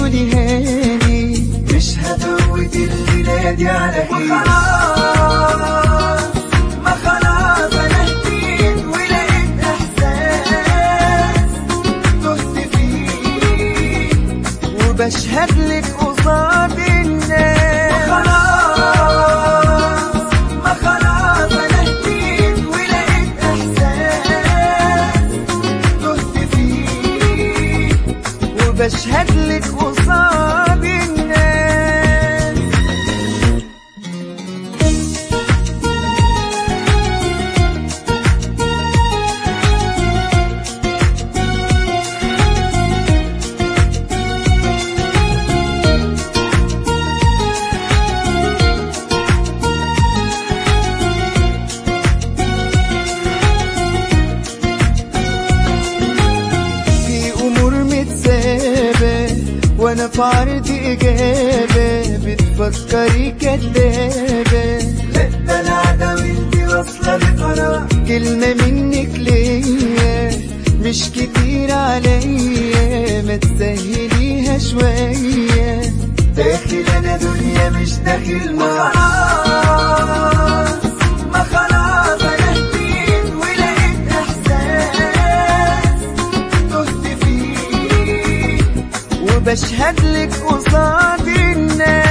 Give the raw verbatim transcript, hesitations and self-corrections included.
قولي هاني، مش هفوت الليلة دي على ايه. وخلاص ما خلاص انا هديت ولقيت احساس تهت فيه وبشهد لك قصاد الناس. وخلاص ما خلاص انا هديت ولقيت احساس تهت فيه وبشهد لك قصاد الناس. وانا في عرض اجابه بتفكري كدابه، لا ده العدا وانتي واصلة لقرار، كلمه منك ليا مش كتير عليا، ما تسهليها شويه. داخل انا دنيا مش داخل نار. خلاص ما خلاص انا هديت ولقيت احساس تهت فيه وبشهد لك قصاد الناس.